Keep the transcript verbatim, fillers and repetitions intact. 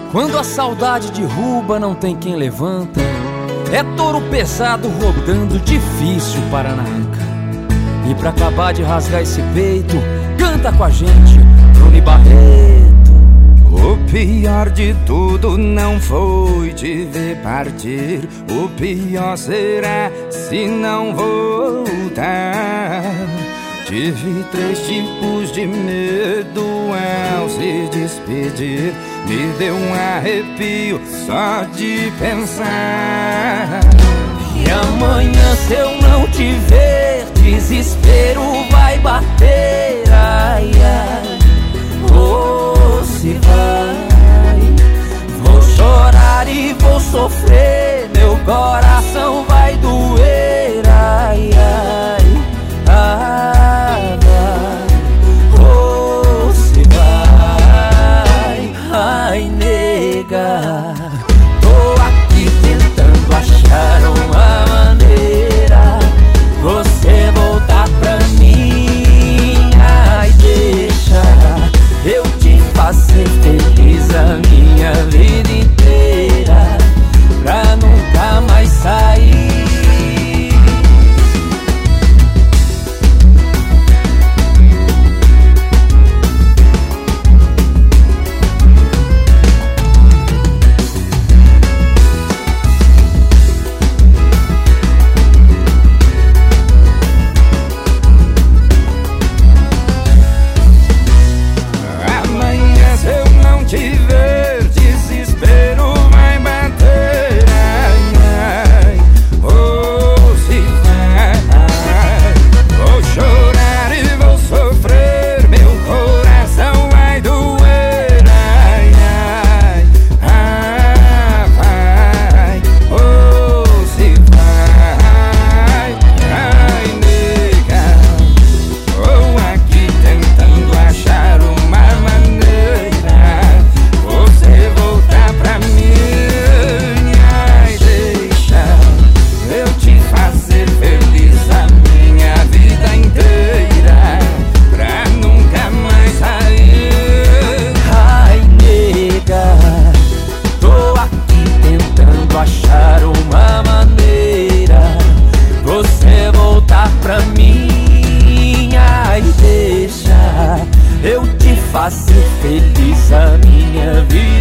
Quando a saudade derruba, não tem quem levanta. É touro pesado rodando, difícil para arrancar. E pra acabar de rasgar esse peito, canta com a gente, Bruno Barreto. O pior de tudo não foi te ver partir. O pior será se não voltar. Tive três tipos de medo ao se despedir. Me deu um arrepio só de pensar. E amanhã, se eu não te ver, desespero vai bater. Ai, ai, oh, se vai. Vou chorar e vou sofrer, meu coração vai doer. Ai, ai, ai, vai, oh, se vai. Ai, nega, tô aqui tentando achar uma maneira você voltar pra mim. Ai, deixa eu te fazer feliz a minha vida inteira, pra nunca mais sair. Achar uma maneira você voltar pra mim. Ai, deixa eu te fazer feliz a minha vida